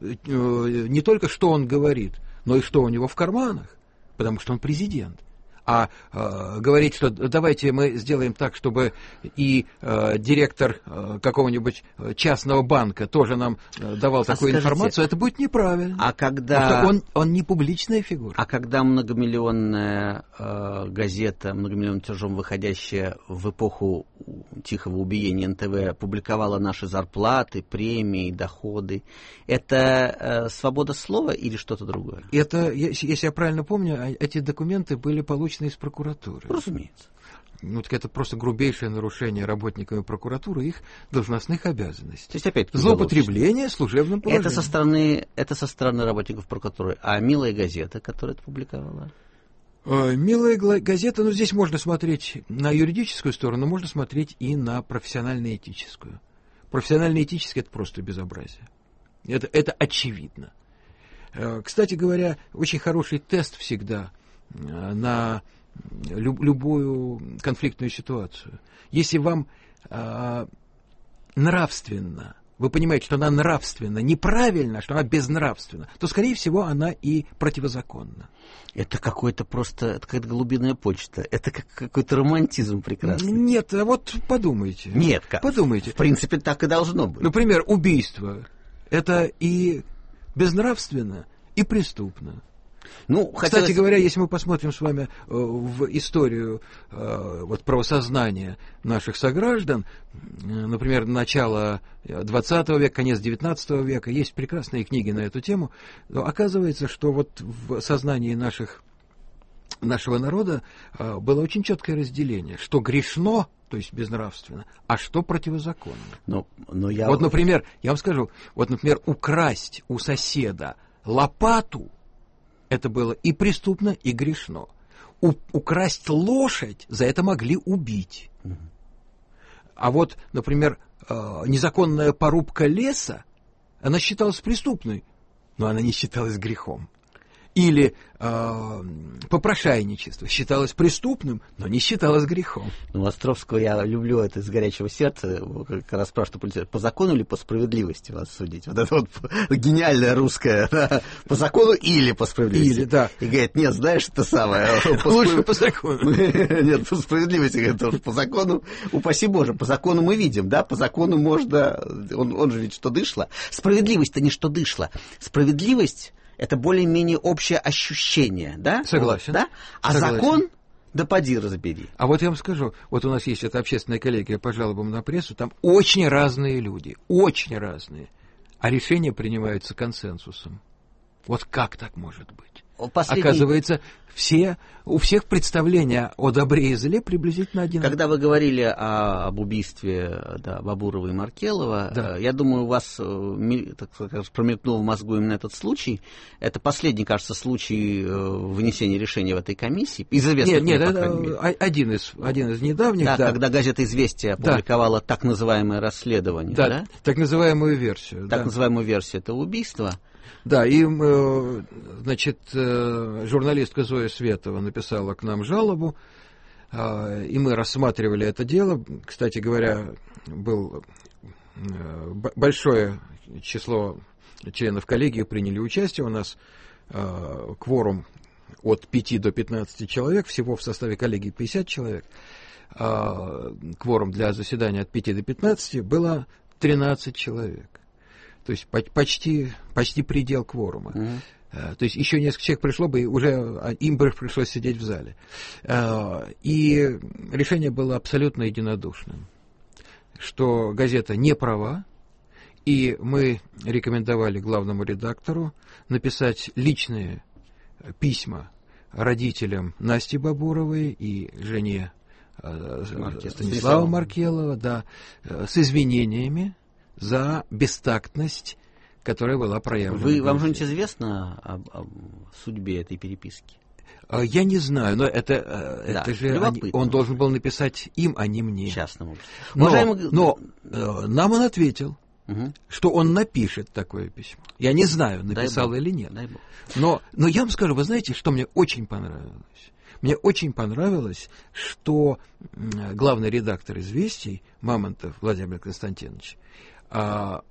не только что он говорит, но и что у него в карманах, потому что он президент. А э, говорить, что давайте мы сделаем так, чтобы и э, директор э, какого-нибудь частного банка тоже нам э, давал а такую скажите, информацию, это будет неправильно. А когда... он, он не публичная фигура. А когда многомиллионная э, газета, многомиллионным тиражом выходящая в эпоху тихого убиения эн тэ вэ, публиковала наши зарплаты, премии, доходы, это э, свобода слова или что-то другое? Это, если я правильно помню, эти документы были получены из прокуратуры. Разумеется. Ну, так это просто грубейшее нарушение работниками прокуратуры их должностных обязанностей. То есть, опять злоупотребление служебным положением. Это со стороны, это со стороны работников прокуратуры. А «Милая газета», которая это публиковала? Милая газета, ну, здесь можно смотреть на юридическую сторону, можно смотреть и на профессионально-этическую. Профессионально-этическое — это просто безобразие. Это, это очевидно. Кстати говоря, очень хороший тест всегда на люб, любую конфликтную ситуацию. Если вам э, нравственно, вы понимаете, что она нравственна, неправильно, что она безнравственна, то, скорее всего, она и противозаконна. Это какой-то просто, это какая-то голубиная почта, это как какой-то романтизм прекрасный. Нет, а вот подумайте. Нет, как? Подумайте. В принципе, так и должно быть. Например, убийство. Это и безнравственно, и преступно. Ну, Кстати хотелось... говоря, если мы посмотрим с вами в историю вот, правосознания наших сограждан, например, начало двадцатого века, конец девятнадцатого века, есть прекрасные книги на эту тему, но оказывается, что вот в сознании наших, нашего народа было очень четкое разделение, что грешно, то есть безнравственно, а что противозаконно. Но, но я... Вот, например, я вам скажу, вот, например, украсть у соседа лопату — это было и преступно, и грешно. У, украсть лошадь — за это могли убить. Угу. А вот, например, э, незаконная порубка леса, она считалась преступной, но она не считалась грехом. Или э, попрошайничество считалось преступным, но не считалось грехом. Ну, Островского я люблю, это из горячего сердца, когда спрашивают, по закону или по справедливости вас судить? Вот это вот гениальное русское, да, по закону или по справедливости. Или, да. И говорит, нет, знаешь, это самое. Лучше по закону. Нет, по справедливости, говорит, по закону, упаси Боже, по закону мы видим, да, по закону можно, он, он же ведь что дышло. Справедливость-то не что дышло. Справедливость — это более-менее общее ощущение, да? Согласен. Да? А Согласен. Закон, да поди разбери. А вот я вам скажу, вот у нас есть эта общественная коллегия по жалобам на прессу, там очень разные люди, очень разные, а решения принимаются консенсусом. Вот как так может быть? Последний... Оказывается, все, у всех представления о добре и зле приблизительно одинаковые. Когда вы говорили о, об убийстве да, Бабурова и Маркелова, да. я думаю, у вас так сказать, промелькнул в мозгу именно этот случай. Это последний, кажется, случай вынесения решения в этой комиссии. Из известных, нет, нет, это один из, один из недавних. Да, да. Когда газета «Известия» опубликовала да. так называемое расследование. Да, да? так называемую версию. Так да. называемую версию этого убийства. Да, и, значит, журналистка Зоя Светова написала к нам жалобу, и мы рассматривали это дело. Кстати говоря, было большое число членов коллегии приняли участие. У нас кворум от пяти до пятнадцати человек, всего в составе коллегии пятьдесят человек. Кворум для заседания от пяти до пятнадцати было тринадцать человек. То есть почти, почти предел кворума. Mm-hmm. То есть еще несколько человек пришло бы, и уже им бы пришлось сидеть в зале. И решение было абсолютно единодушным, что газета не права, и мы рекомендовали главному редактору написать личные письма родителям Насти Бабуровой и жене Марке, Станислава Маркелова, да, с извинениями за бестактность, которая была проявлена. Вы, вам что-нибудь известно об, об судьбе этой переписки? Я не знаю, но это, да, это же они, он должен был написать им, а не мне. Частному. Но, Уважаемый... но э, нам он ответил, угу. что он напишет такое письмо. Я не знаю, написал или нет. Но, но я вам скажу, вы знаете, что мне очень понравилось? Мне очень понравилось, что главный редактор «Известий» Мамонтов Владимир Константинович А,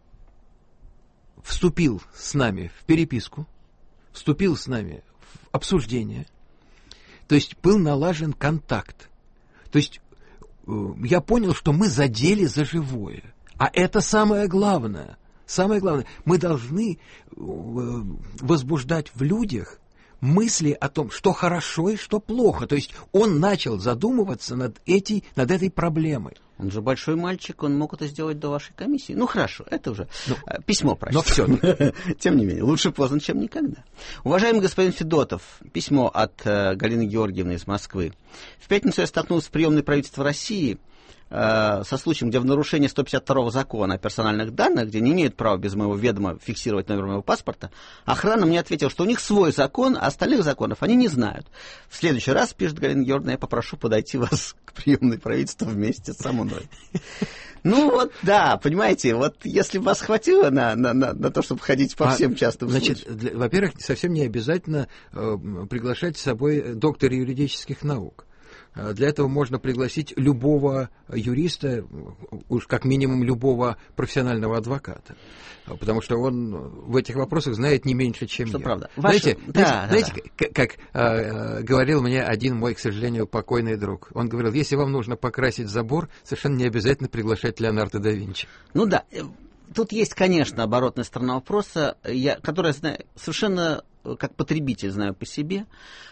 вступил с нами в переписку, вступил с нами в обсуждение, то есть был налажен контакт. То есть э, я понял, что мы задели за живое. А это самое главное. Самое главное, мы должны э, возбуждать в людях мысли о том, что хорошо и что плохо. То есть он начал задумываться над, этой, над этой проблемой. Он же большой мальчик, он мог это сделать до вашей комиссии. Ну, хорошо, это уже ну, письмо, простите. Но все. Тем не менее, лучше поздно, чем никогда. Уважаемый господин Федотов, письмо от э, Галины Георгиевны из Москвы. В пятницу я столкнулся с приемной правительства России. э, со случаем, где в нарушение сто пятьдесят второго закона о персональных данных, где не имеют права без моего ведома фиксировать номер моего паспорта, охрана мне ответила, что у них свой закон, а остальных законов они не знают. В следующий раз, пишет Галина Георгиевна, я попрошу подойти вас к приемной правительства вместе со мной. Ну вот, да, понимаете, вот если бы вас хватило на, на, на, на то, чтобы ходить по а, всем частным значит, случаям. Для, во-первых, совсем не обязательно э, приглашать с собой доктора юридических наук. Для этого можно пригласить любого юриста, уж как минимум любого профессионального адвоката, потому что он в этих вопросах знает не меньше, чем что я. Правда. Знаете, Ваши... да, знаете, да, знаете да. как, как э, говорил мне один мой, к сожалению, покойный друг. Он говорил, если вам нужно покрасить забор, совершенно не обязательно приглашать Леонардо да Винчи. Ну да, тут есть, конечно, оборотная сторона вопроса, я, которую я знаю, совершенно как потребитель знаю по себе,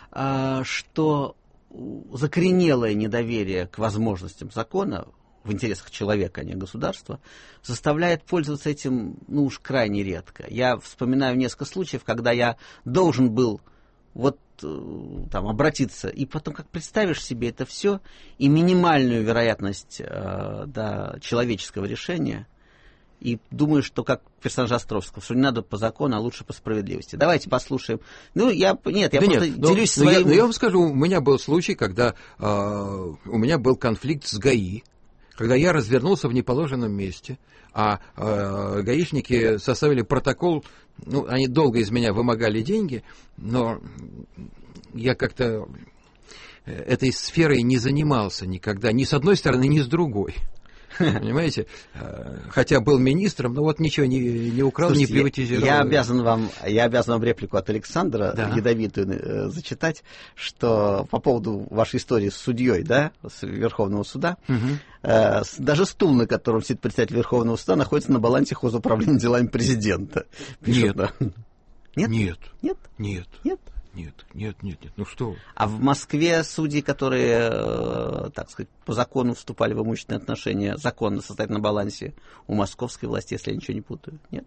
что закоренелое недоверие к возможностям закона в интересах человека, а не государства, заставляет пользоваться этим, ну уж крайне редко. Я вспоминаю несколько случаев, когда я должен был вот там обратиться, и потом как представишь себе это все, и минимальную вероятность э, да, человеческого решения, и думаю, что как персонаж Островского, что не надо по закону, а лучше по справедливости. Давайте послушаем. Ну, я, нет, я да просто нет, делюсь но, своим... Но я, но я вам скажу, у меня был случай, когда э, у меня был конфликт с ГАИ, когда я развернулся в неположенном месте, а э, гаишники составили протокол, ну, они долго из меня вымогали деньги, но я как-то этой сферой не занимался никогда, ни с одной стороны, ни с другой. Понимаете? Хотя был министром, но вот ничего не, не украл, слушайте, не приватизировал. Я обязан вам, я обязан вам реплику от Александра, да, ядовитую э, зачитать, что по поводу вашей истории с судьей, да, с Верховного суда, угу. э, даже стул, на котором сидит председатель Верховного суда, находится на балансе хозуправления делами президента. Пишут, нет. Да. Нет. Нет. Нет. Нет. Нет. Нет, нет, нет, нет, ну что? А в Москве судьи, которые, э, так сказать, по закону вступали в имущественные отношения, законно состоят на балансе у московской власти, если я ничего не путаю, нет?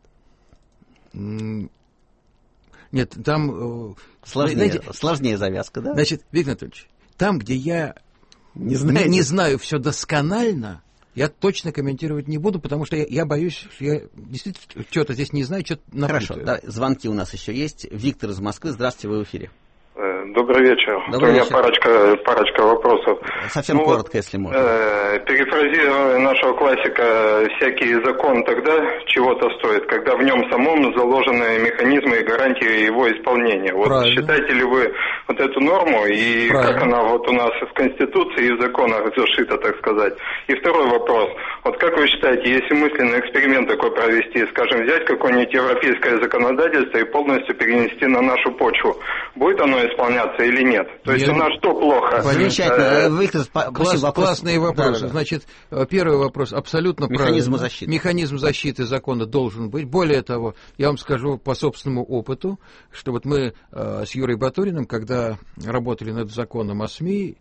Нет, там... Сложнее, знаете, сложнее завязка, да? Значит, Виктор Анатольевич, там, где я не, не, не знаю все досконально, я точно комментировать не буду, потому что я, я боюсь, что я действительно что-то здесь не знаю, что-то напутаю. Хорошо, да, звонки у нас еще есть. Виктор из Москвы, здравствуйте, вы в эфире. Добрый вечер. Добрый У меня вечер. парочка, парочка вопросов. Совсем ну, коротко, если можно. Э, перефразируя нашего классика, всякий закон тогда чего-то стоит, когда в нем самом заложены механизмы и гарантии его исполнения. Вот правильно. Считаете ли вы вот эту норму и правильно. Как она вот у нас в Конституции и в законах зашита, так сказать? И второй вопрос. Вот как вы считаете, если мысленный эксперимент такой провести, скажем, взять какое-нибудь европейское законодательство и полностью перенести на нашу почву, будет оно исполняться или нет? То есть нет. У нас что плохо? Замечательно. Виктор, Класс, вопрос. Классные вопросы. Да, да. Значит, первый вопрос абсолютно Механизм правильно. защиты. Механизм защиты закона должен быть. Более того, я вам скажу по собственному опыту, что вот мы э, с Юрой Батуриным, когда работали над законом о СМИ,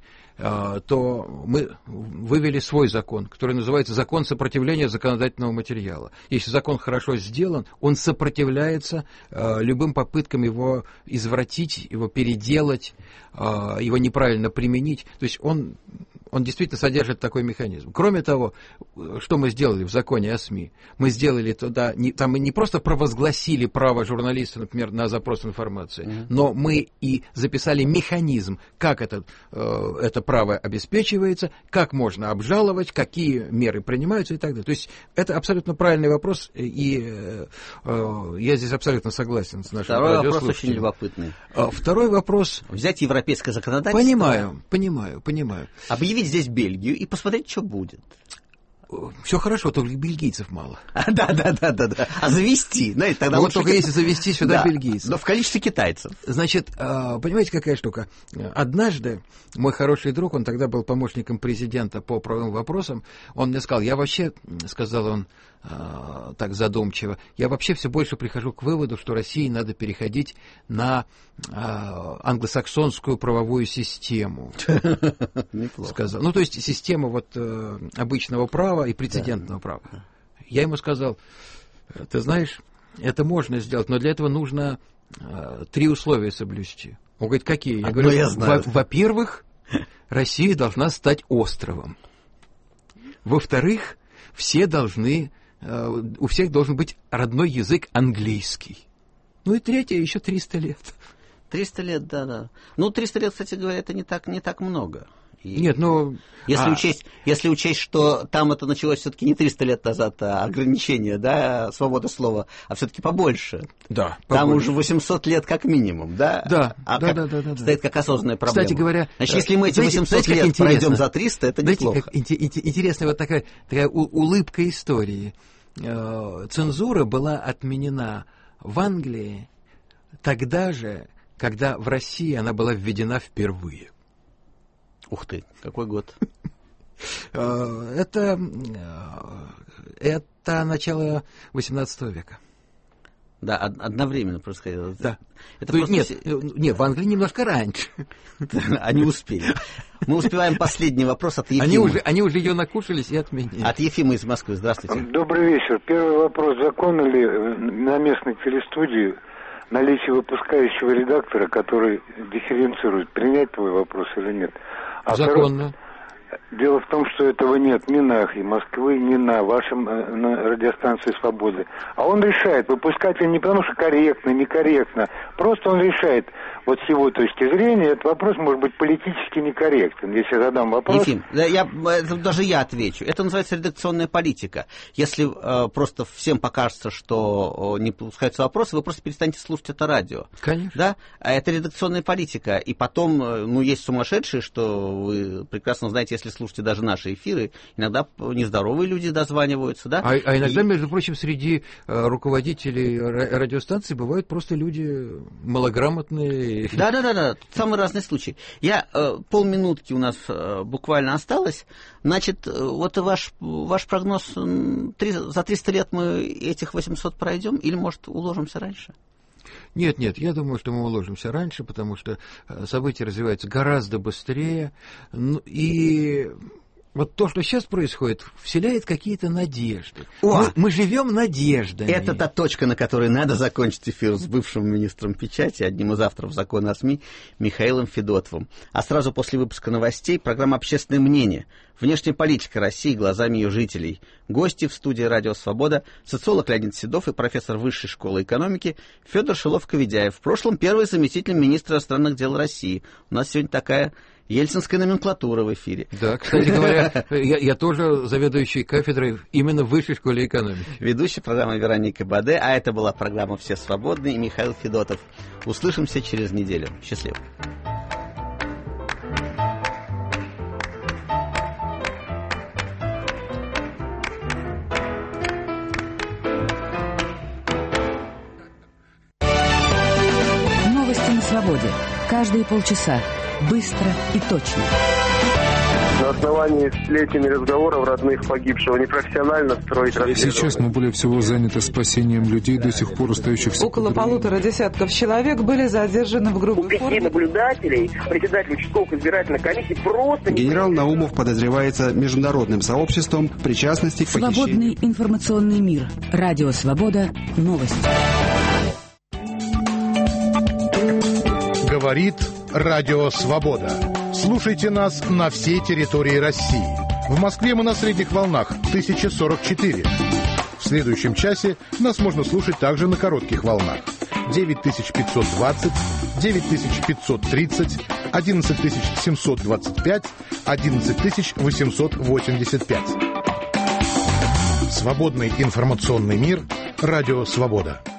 то мы вывели свой закон, который называется «Закон сопротивления законодательного материала». Если закон хорошо сделан, он сопротивляется э, любым попыткам его извратить, его переделать, э, его неправильно применить. То есть он, он действительно содержит такой механизм. Кроме того, что мы сделали в законе о СМИ? Мы сделали туда, не, там мы не просто провозгласили право журналиста, например, на запрос информации, mm-hmm. но мы и записали механизм, как это, э, это право обеспечивается, как можно обжаловать, какие меры принимаются и так далее. То есть это абсолютно правильный вопрос, и э, э, я здесь абсолютно согласен с нашим радиослушателем. Второй вопрос очень любопытный. Второй вопрос... Взять европейское законодательство. Понимаю, понимаю, понимаю. Объявить здесь Бельгию и посмотреть, что будет. Все хорошо, только бельгийцев мало. Да, да, да, да, да. А завести, знаете, тогда вот лучше... только если завести сюда да, бельгийцев. Но в количестве китайцев. Значит, понимаете, какая штука? Однажды мой хороший друг, он тогда был помощником президента по правовым вопросам, он мне сказал, я вообще, сказал он так задумчиво, я вообще все больше прихожу к выводу, что России надо переходить на англосаксонскую правовую систему. Неплохо. Сказал. Ну, то есть система вот обычного права и прецедентного да. права. Я ему сказал, ты знаешь, это можно сделать, но для этого нужно э, три условия соблюсти. Он говорит, какие? Я Одно говорю, я знаю. Во- во-первых, Россия должна стать островом. Во-вторых, все должны, у всех должен быть родной язык английский. Ну и третье, еще триста лет. триста лет, да-да. Ну, триста лет, кстати говоря, это не так, не так много. И Нет, но... Если, а... учесть, если учесть, что там это началось все-таки не триста лет назад, а ограничение, да, свобода слова, а все-таки побольше. Да, там побольше. Уже восемьсот лет как минимум, да? Да, а да, как, да, да, да. Стоит как осознанная проблема. Кстати говоря... Значит, если мы эти знаете, восемьсот знаете, лет пройдем за триста, это знаете, неплохо. Как интересная вот такая, такая улыбка истории. Цензура была отменена в Англии тогда же, когда в России она была введена впервые. Ух ты, какой год? Это, это начало восемнадцатого века. Да, одновременно происходило. Да. Это ну, просто... Нет, нет, в Англии немножко раньше. Они успели. Мы успеваем последний вопрос от Ефима. Они уже, они уже ее накушались и отменили. От Ефима из Москвы. Здравствуйте. Добрый вечер. Первый вопрос. Законно ли на местной телестудии наличие выпускающего редактора, который дифференцирует, принять твой вопрос или нет? А Законно. Второй... Дело в том, что этого нет ни на «Эхе Москвы», ни на вашем на радиостанции «Свободы». А он решает, выпускать он не потому, что корректно, некорректно. Просто он решает, вот с его точки зрения, этот вопрос может быть политически некорректен. Если я задам вопрос... Ефим, я, это, даже я отвечу. Это называется редакционная политика. Если э, просто всем покажется, что э, не пускаются вопросы, вы просто перестанете слушать это радио. Конечно. Да? А это редакционная политика. И потом, э, ну, есть сумасшедшие, что вы прекрасно знаете, если слушаете даже наши эфиры, иногда нездоровые люди дозваниваются, да? А, а иногда, и... между прочим, среди э, руководителей радиостанций бывают просто люди малограмотные. Да-да-да, самые разные случаи. Я, э, полминутки у нас э, буквально осталось. Значит, э, вот ваш, ваш прогноз, три, за триста лет мы этих восемьсот пройдем или, может, уложимся раньше? Нет, нет, я думаю, что мы уложимся раньше, потому что события развиваются гораздо быстрее. И вот то, что сейчас происходит, вселяет какие-то надежды. О! Мы, мы живем надеждами. Это та точка, на которой надо закончить эфир с бывшим министром печати, одним из авторов закона о СМИ, Михаилом Федотовым. А сразу после выпуска новостей программа «Общественное мнение». Внешняя политика России глазами ее жителей. Гости в студии «Радио Свобода», социолог Леонид Седов и профессор Высшей школы экономики Федор Шилов-Коведяев. В прошлом первый заместитель министра иностранных дел России. У нас сегодня такая ельцинская номенклатура в эфире. Да, кстати говоря, я, я тоже заведующий кафедрой именно в Высшей школе экономики. Ведущая программа Вероника Баде, а это была программа «Все свободны» и Михаил Федотов. Услышимся через неделю. Счастливо. Новости на свободе. Каждые полчаса. Быстро и точно. На основании сплетен разговоров родных погибшего непрофессионально строить расследование. Сейчас мы более всего заняты спасением людей, до сих пор остающихся... Около полутора десятков человек были задержаны в грубой форме. У пяти наблюдателей, председатель участковых избирательных комиссий просто... Генерал Наумов подозревается международным сообществом в причастности к похищению... Свободный информационный мир. Радио Свобода. Новости. Говорит Радио Свобода. Слушайте нас на всей территории России. В Москве мы на средних волнах тысяча сорок четыре. В следующем часе нас можно слушать также на коротких волнах. девять тысяч пятьсот двадцать, девять тысяч пятьсот тридцать, одиннадцать тысяч семьсот двадцать пять, одиннадцать тысяч восемьсот восемьдесят пять. Свободный информационный мир. Радио Свобода.